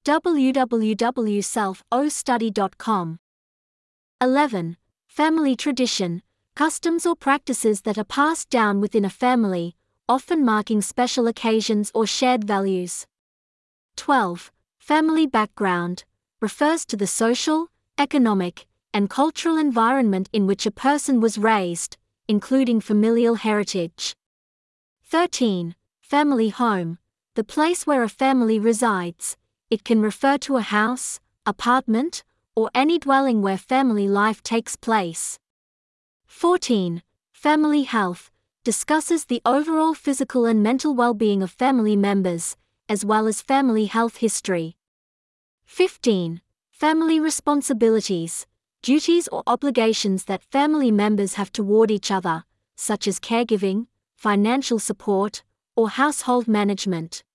www.selfostudy.com. 11. Family tradition, customs or practices that are passed down within a family, often marking special occasions or shared values. 12. Family background, refers to the social, economic, and cultural environment in which a person was raised, including familial heritage. 13. Family home, the place where a family resides. It can refer to a house, apartment, or any dwelling where family life takes place. 14. Family health, discusses the overall physical and mental well-being of family members, as well as family health history. 15. Family responsibilities, duties or obligations that family members have toward each other, such as caregiving, financial support, or household management.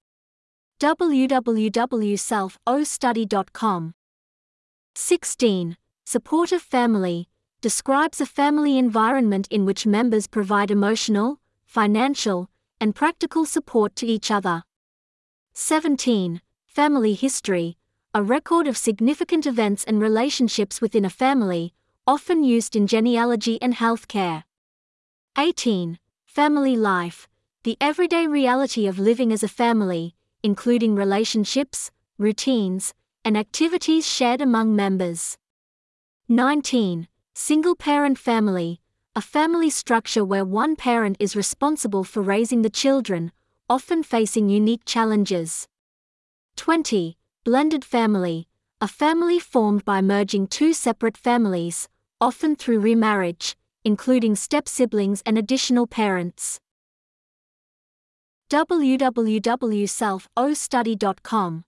www.selfostudy.com. 16. Supportive family, describes a family environment in which members provide emotional, financial, and practical support to each other. 17. Family history, a record of significant events and relationships within a family, often used in genealogy and healthcare. 18. Family life, the everyday reality of living as a family, including relationships, routines, and activities shared among members. 19. Single-parent family, a family structure where one parent is responsible for raising the children, often facing unique challenges. 20. Blended family, a family formed by merging two separate families, often through remarriage, including step-siblings and additional parents. www.selfostudy.com